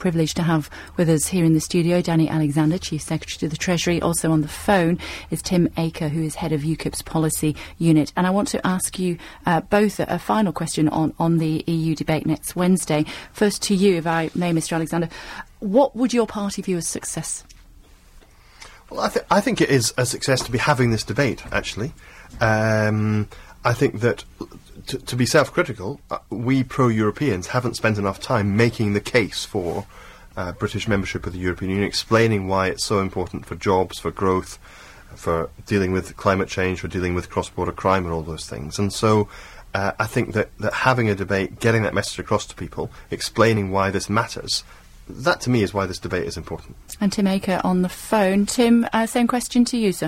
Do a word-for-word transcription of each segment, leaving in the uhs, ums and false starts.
privilege to have with us here in the studio Danny Alexander, Chief Secretary to the Treasury. Also on the phone is Tim Aker, who is Head of UKIP's Policy Unit. And I want to ask you uh, both a, a final question on, on the E U debate next Wednesday. First to you, if I may, Mr Alexander. What would your party view as success? Well, I, th- I think it is a success to be having this debate, actually. Um, I think that, t- to be self-critical, uh, we pro-Europeans haven't spent enough time making the case for uh, British membership of the European Union, explaining why it's so important for jobs, for growth, for dealing with climate change, for dealing with cross-border crime and all those things. And so uh, I think that, that having a debate, getting that message across to people, explaining why this matters, that to me is why this debate is important. And Tim Aker on the phone. Tim, uh, same question to you, sir.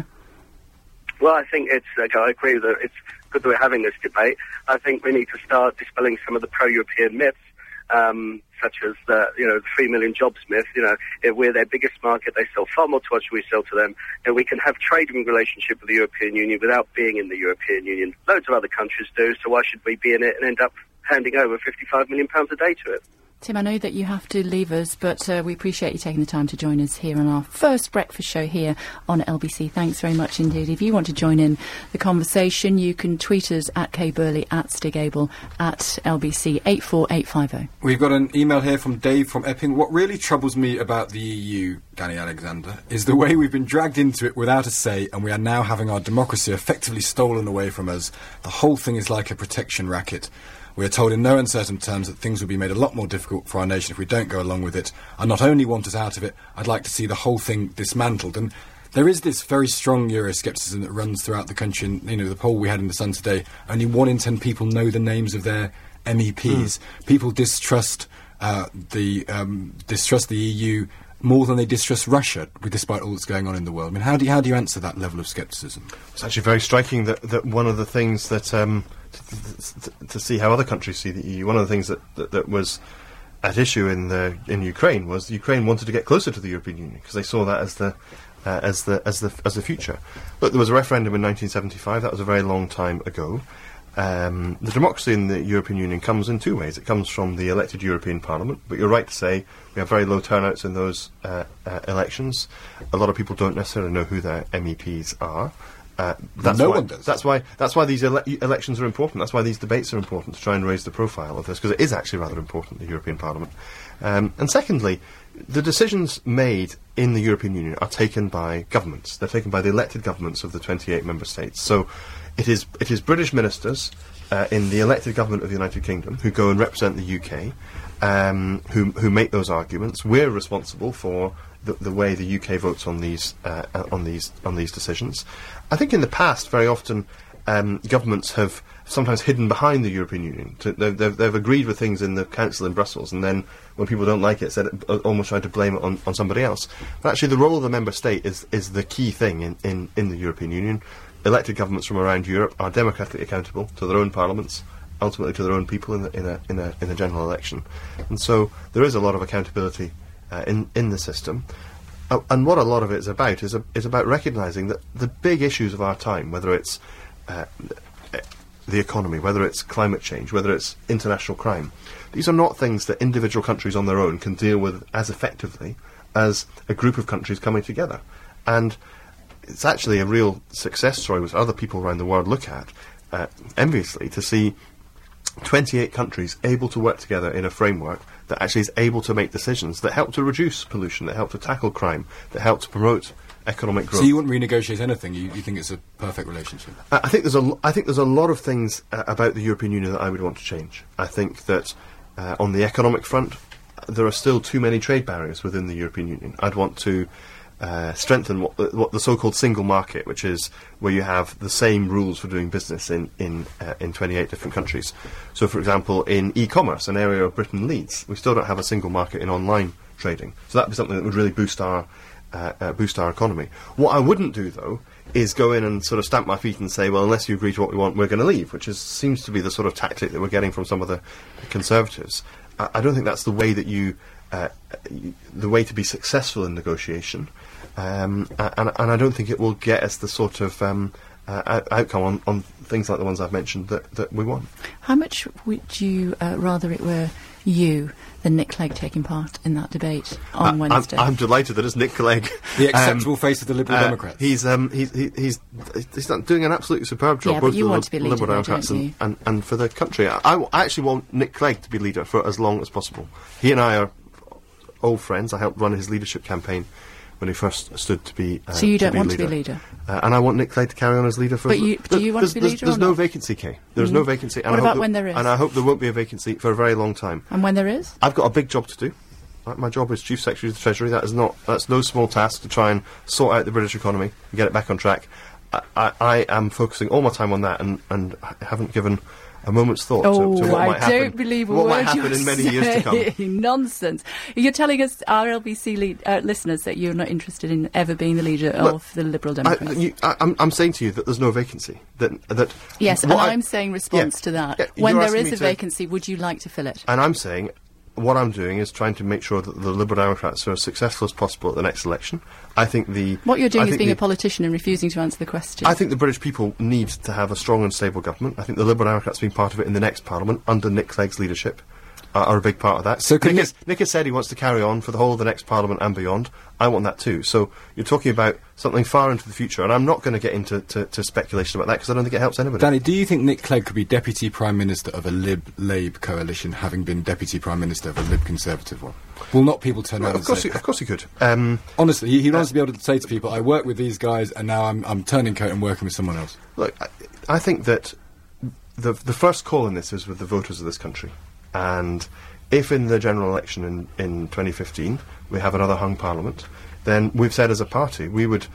Well, I think it's, uh, I agree that it's good that we're having this debate. I think we need to start dispelling some of the pro-European myths, um, such as the, you know, the three million jobs myth. You know, if we're their biggest market, they sell far more to us than we sell to them. And we can have trading relationship with the European Union without being in the European Union. Loads of other countries do, so why should we be in it and end up handing over fifty-five million pounds a day to it? Tim, I know that you have to leave us, but uh, we appreciate you taking the time to join us here on our first breakfast show here on L B C. Thanks very much indeed. If you want to join in the conversation, you can tweet us at Kay Burley, at Stig Abel, at L B C eight four eight five zero. We've got an email here from Dave from Epping. What really troubles me about the E U, Danny Alexander, is the way we've been dragged into it without a say, and we are now having our democracy effectively stolen away from us. The whole thing is like a protection racket. We are told in no uncertain terms that things will be made a lot more difficult for our nation if we don't go along with it. I not only want us out of it, I'd like to see the whole thing dismantled. And there is this very strong Euroscepticism that runs throughout the country. And, you know, the poll we had in the Sun today, only one in ten people know the names of their M E Ps. Mm. People distrust uh, the um, distrust the E U more than they distrust Russia, despite all that's going on in the world. I mean, how do you, how do you answer that level of scepticism? It's actually very striking that, that one of the things that... Um To, to see how other countries see the E U. One of the things that, that, that was at issue in the in Ukraine was Ukraine wanted to get closer to the European Union because they saw that as the uh, as the as the as the future. Look, there was a referendum in nineteen seventy-five. That was a very long time ago. Um, the democracy in the European Union comes in two ways. It comes from the elected European Parliament, but you're right to say we have very low turnouts in those uh, uh, elections. A lot of people don't necessarily know who their M E Ps are. Uh, that's no why, one does. That's why. That's why these ele- elections are important. That's why these debates are important to try and raise the profile of this, because it is actually rather important, the European Parliament. Um, and secondly, the decisions made in the European Union are taken by governments. They're taken by the elected governments of the twenty-eight member states. So, it is it is British ministers uh, in the elected government of the United Kingdom who go and represent the U K, um, who who make those arguments. We're responsible for The, the way the U K votes on these uh, on these on these decisions. I think in the past, very often, um, governments have sometimes hidden behind the European Union. To, they've, they've, they've agreed with things in the Council in Brussels, and then when people don't like it, said uh, almost trying to blame it on, on somebody else. But actually, the role of the member state is is the key thing in, in, in the European Union. Elected governments from around Europe are democratically accountable to their own parliaments, ultimately to their own people in the, in a in a in a general election, and so there is a lot of accountability Uh, in in the system, uh, and what a lot of it is about is a, is about recognising that the big issues of our time, whether it's uh, the economy, whether it's climate change, whether it's international crime, these are not things that individual countries on their own can deal with as effectively as a group of countries coming together. And it's actually a real success story which other people around the world look at uh, enviously, to see twenty-eight countries able to work together in a framework that actually is able to make decisions that help to reduce pollution, that help to tackle crime, that help to promote economic growth. So you wouldn't renegotiate anything? You, you think it's a perfect relationship? Uh, I think there's a. L- I think there's a lot of things uh, about the European Union that I would want to change. I think that uh, on the economic front, there are still too many trade barriers within the European Union. I'd want to uh, strengthen what the, what the so-called single market, which is where you have the same rules for doing business in in, uh, in twenty-eight different countries. So, for example, in e-commerce, an area of Britain leads, we still don't have a single market in online trading. So that would be something that would really boost our uh, uh, boost our economy. What I wouldn't do, though, is go in and sort of stamp my feet and say, well, unless you agree to what we want, we're going to leave, which is, seems to be the sort of tactic that we're getting from some of the Conservatives. I, I don't think that's the way that you, uh, you, the way to be successful in negotiation, um, and, and I don't think it will get us the sort of um, uh, outcome on, on things like the ones I've mentioned that, that we want. How much would you uh, rather it were you than Nick Clegg taking part in that debate on I, Wednesday? I'm, I'm delighted that it's Nick Clegg, the acceptable um, face of the Liberal uh, Democrats. He's um, he's he, he's he's not doing an absolutely superb job. Yeah, both but you for want the to be leader, Liberal though, Democrats don't and, you? and, and for the country. I, I actually want Nick Clegg to be leader for as long as possible. He and I are old friends. I helped run his leadership campaign when he first stood to be. Uh, So you don't to be want leader. to be leader? Uh, and I want Nick Clegg to carry on as leader for. But you- do you want there's, to be there's- leader or There's no not? vacancy, Kay. There's no vacancy. And What I hope about that- when there is? And I hope there won't be a vacancy for a very long time. And when there is? I've got a big job to do. Right, my job is Chief Secretary of the Treasury. That is not. That's no small task to try and sort out the British economy and get it back on track. I, I, I am focusing all my time on that, and, and I haven't given a moment's thought Oh, to, to what I might don't happen. believe a what word might happen you're in many years to come. saying. Nonsense. You're telling us, our L B C lead, uh, listeners, that you're not interested in ever being the leader Look, of the Liberal I, Democrats. you, I, I'm, I'm saying to you that there's no vacancy. That that Yes, and what I- I'm saying response yeah, to that. yeah, when you're there asking is me a to- vacancy, would you like to fill it? And I'm saying what I'm doing is trying to make sure that the Liberal Democrats are as successful as possible at the next election. I think the What you're doing I is think being the, a politician and refusing to answer the question. I think the British people need to have a strong and stable government. I think the Liberal Democrats being part of it in the next Parliament under Nick Clegg's leadership uh, are a big part of that. So can Nick, you- has, Nick has said he wants to carry on for the whole of the next Parliament and beyond. I want that too. So you're talking about something far into the future, and I'm not going to get into to, to speculation about that because I don't think it helps anybody. Danny, do you think Nick Clegg could be Deputy Prime Minister of a Lib-Labour coalition, having been Deputy Prime Minister of a Lib-Conservative one? Will not people turn Well, around of and course, say... he, of course he could. Um, Honestly, he, he wants to be able to say to people, I work with these guys, and now I'm, I'm turning coat and working with someone else. Look, I, I think that the the first call in this is with the voters of this country, and if in the general election in, in twenty fifteen we have another hung parliament, then we've said as a party we would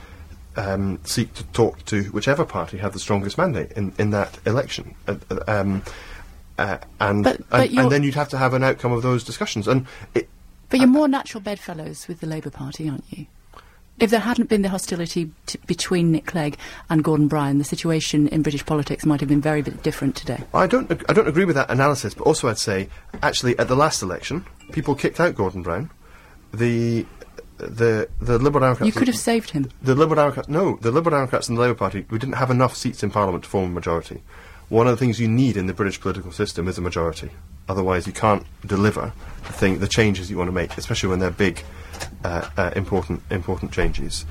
um, seek to talk to whichever party had the strongest mandate in, in that election. Uh, uh, um, uh, and, But- but and, you're- and then you'd have to have an outcome of those discussions. And it, But you're more natural bedfellows with the Labour Party, aren't you? If there hadn't been the hostility t- between Nick Clegg and Gordon Brown, the situation in British politics might have been very bit different today. I don't. ag- I don't agree with that analysis, but also I'd say, actually, at the last election, people kicked out Gordon Brown. The the the Liberal Democrats. You could have saved him. The Liberal Democrats. No, the Liberal Democrats and the Labour Party. We didn't have enough seats in Parliament to form a majority. One of the things you need in the British political system is a majority. Otherwise, you can't deliver the thing, the changes you want to make, especially when they're big, uh, uh, important, important changes.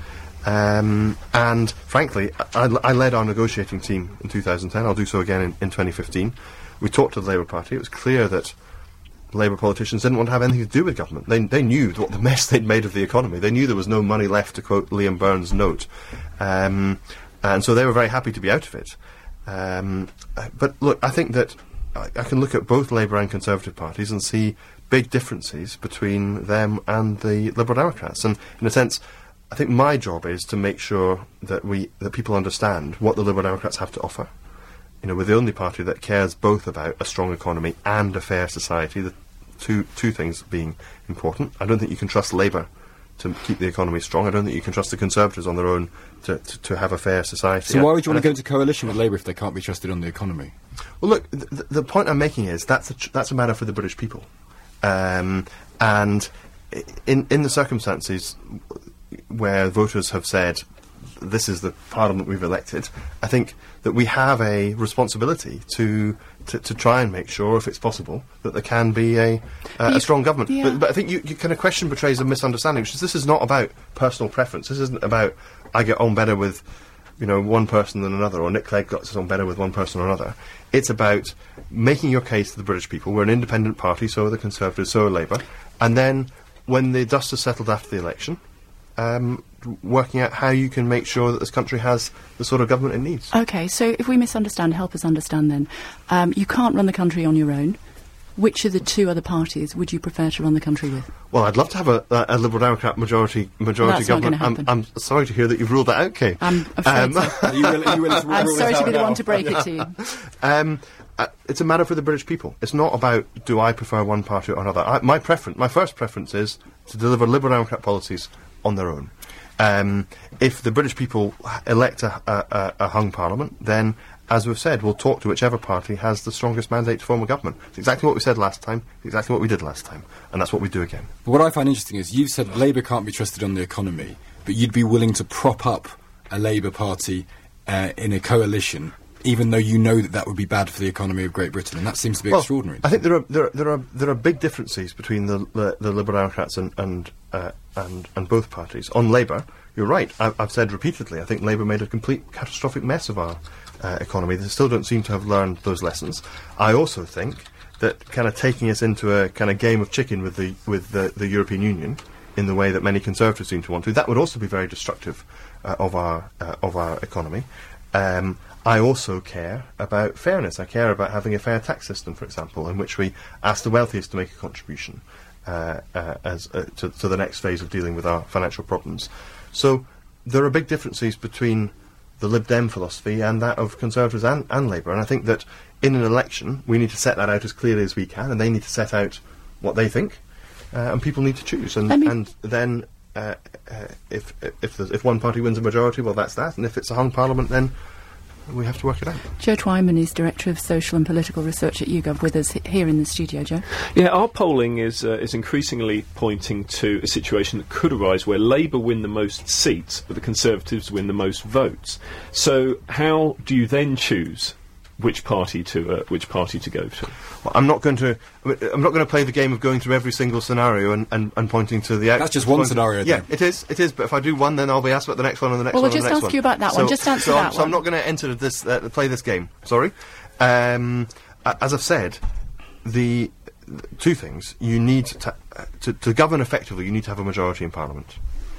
Um, and frankly, I, I led our negotiating team in two thousand ten. I'll do so again in, in twenty fifteen. We talked to the Labour Party. It was clear that Labour politicians didn't want to have anything to do with government. They, they knew what the mess they'd made of the economy. They knew there was no money left, to quote Liam Burns' note. Um, and so they were very happy to be out of it. Um, uh, but look, I think that I, I can look at both Labour and Conservative parties and see big differences between them and the Liberal Democrats. And in a sense, I think my job is to make sure that we that people understand what the Liberal Democrats have to offer. You know, we're the only party that cares both about a strong economy and a fair society, the two two things being important. I don't think you can trust Labour to keep the economy strong. I don't think you can trust the Conservatives on their own to, to, to have a fair society. So why would you And want to I go into coalition with Labour if they can't be trusted on the economy? Well, look, th- th- the point I'm making is that's a tr- that's a matter for the British people, um, and i- in in the circumstances where voters have said this is the Parliament we've elected, I think that we have a responsibility to to, to try and make sure, if it's possible, that there can be a uh, you- a strong government. yeah. But, but I think you, you kind of question betrays a misunderstanding, which is this is not about personal preference. This isn't about I get on better with, you know, one person than another, or Nick Clegg gets on better with one person or another. It's about making your case to the British people. We're an independent party, so are the Conservatives, so are Labour. And then, when the dust has settled after the election, um, working out how you can make sure that this country has the sort of government it needs. OK, so if we misunderstand, help us understand then. Um, you can't run the country on your own. Which of the two other parties would you prefer to run the country with? Well, I'd love to have a, a, a Liberal Democrat majority majority That's not government. gonna I'm, happen. I'm sorry to hear that you've ruled that out, Kay. I'm afraid so. Are you willing, are you willing to I'm rule sorry this to be out the now? one to break it to you. Um, uh, it's a matter for the British people. It's not about do I prefer one party or another. I, my preference, my first preference is to deliver Liberal Democrat policies on their own. Um, if the British people elect a, a, a, a hung parliament, then, as we've said, we'll talk to whichever party has the strongest mandate to form a government. It's exactly what we said last time, exactly what we did last time, and that's what we do again. But what I find interesting is you've said Labour can't be trusted on the economy, but you'd be willing to prop up a Labour Party uh, in a coalition even though you know that that would be bad for the economy of Great Britain, and that seems to be well, extraordinary. I think there are there are, there are there are big differences between the the, the Liberal Democrats and and, uh, and and both parties. On Labour, you're right. I've, I've said repeatedly, I think Labour made a complete catastrophic mess of our uh, economy. They still don't seem to have learned those lessons. I also think that kind of taking us into a kind of game of chicken with the with the, the European Union in the way that many Conservatives seem to want to, that would also be very destructive uh, of our uh, of our economy. Um, I also care about fairness. I care about having a fair tax system, for example, in which we ask the wealthiest to make a contribution uh, uh, as uh, to, to the next phase of dealing with our financial problems. So there are big differences between the Lib Dem philosophy and that of Conservatives and, and Labour, and I think that in an election we need to set that out as clearly as we can, and they need to set out what they think, uh, and people need to choose. And, and then uh, uh, if if, if, if one party wins a majority, well, that's that, and if it's a hung parliament, then we have to work it out. Joe Twyman is Director of Social and Political Research at YouGov with us h- here in the studio. Joe? Yeah, our polling is uh, is increasingly pointing to a situation that could arise where Labour win the most seats, but the Conservatives win the most votes. So how do you then choose which party to uh, which party to go to? Well, I'm not going to. I'm not going to play the game of going through every single scenario and, and, and pointing to the. Ex- That's just one scenario. Yeah, then. it is. It is. But if I do one, then I'll be asked about the next one and the next well, one. Well, we'll just and the next ask one. you about that so, one. Just answer so that I'm, So one. I'm not going to enter this. Uh, play this game. Sorry. Um, as I've said, the, the two things you need to, uh, to to govern effectively. You need to have a majority in Parliament,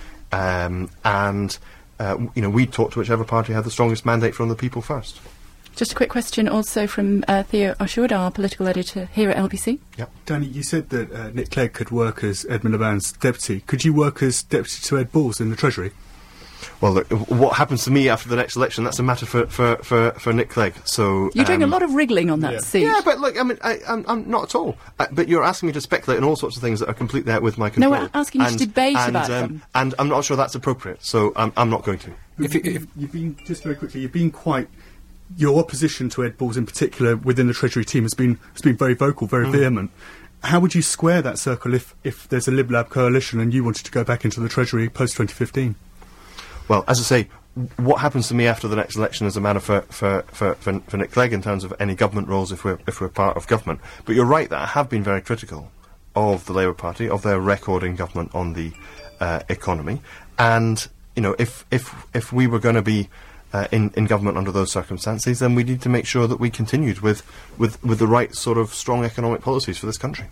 um, and uh, you know we talk to whichever party had the strongest mandate from the people first. Just a quick question also from uh, Theo Osherwood, our political editor here at L B C. Yep. Danny, you said that uh, Nick Clegg could work as Edmund Laban's deputy. Could you work as deputy to Ed Balls in the Treasury? Well, look, what happens to me after the next election, that's a matter for, for, for, for Nick Clegg. So You're doing um, a lot of wriggling on that yeah. seat. Yeah, but look, I mean, I, I'm, I'm not at all. Uh, but you're asking me to speculate on all sorts of things that are completely out with my control. we're asking you to and, debate and, about um, them. And I'm not sure that's appropriate, so I'm, I'm not going to. If it- if- You've been, just very quickly, you've been quite... Your opposition to Ed Balls in particular within the Treasury team has been has been very vocal, very Mm. vehement. How would you square that circle if, if there's a Lib Lab coalition and you wanted to go back into the Treasury post twenty fifteen? Well, as I say, what happens to me after the next election is a matter for, for, for, for, for Nick Clegg in terms of any government roles if we're, if we're part of government. But you're right that I have been very critical of the Labour Party, of their record in government on the uh, economy. And, you know, if, if, if we were going to be uh, in, in government under those circumstances, then we need to make sure that we continued with, with, with the right sort of strong economic policies for this country.